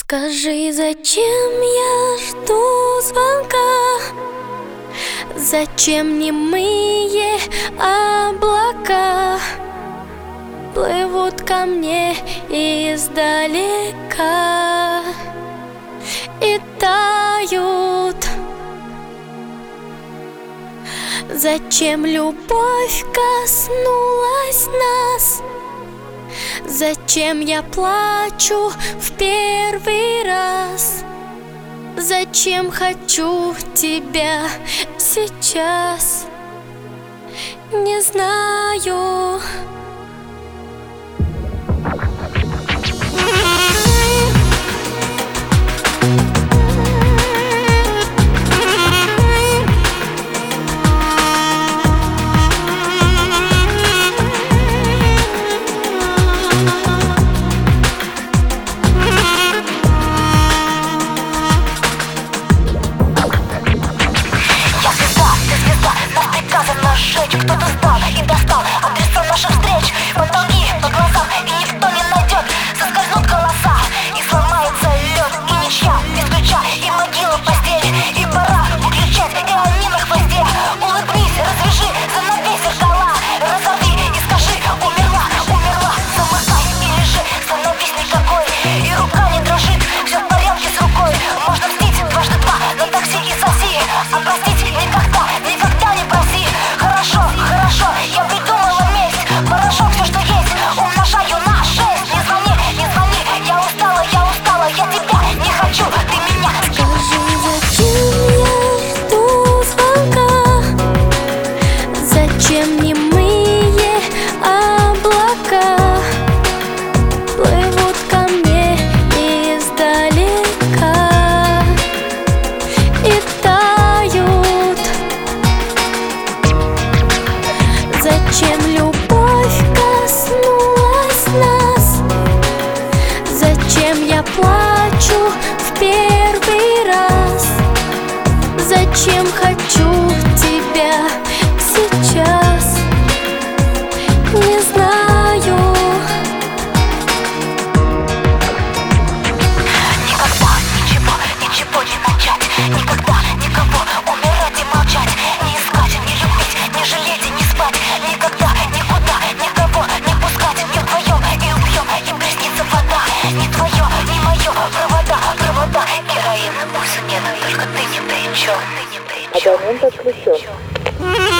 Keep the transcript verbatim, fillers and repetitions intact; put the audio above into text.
Скажи, зачем я жду звонка? Зачем немые облака плывут ко мне издалека и тают? Зачем любовь коснулась нас? Зачем я плачу в первый раз? Зачем хочу тебя сейчас? Не знаю. Кто-то сдал и достал адреса наших встреч. Потолки по глазам, и никто не найдет. Соскользнут голоса, и сломается лед. И ничья без ключа, и могила в постели. И пора выключать, и они на хвосте. Улыбнись, развяжи, занавей зеркала. Разорви и скажи: умерла, умерла. Замыкай и лежи, становись никакой. И рука не дрожит, все в порядке с рукой. Можно мстить дважды два на такси и соси. А простить никогда, никогда не проси. Хорошо, хорошо, я придумала месть. Порошок, все, что есть, умножаю на шесть. Не звони, не звони, я устала, я устала. Я тебя не хочу, ты меня. Скажи, зачем я жду звонка? Зачем немые облака плывут ко мне издалека и тают? Зачем любовь коснулась нас? Зачем я плачу в первый раз? Зачем хочу тебя сейчас? Не знаю. Никогда ничего, ничего не начать. Никогда никого умирать и молчать. Не искать, не любить, не жалеть и не спать. Никогда, никуда, никого не пускать. Не вдвоем и убьем, им приснится вода. Не твое, не мое, провода, провода. Героин, пульса нет, только ты ни при чем. Ты ни при чем. Абонент отключен.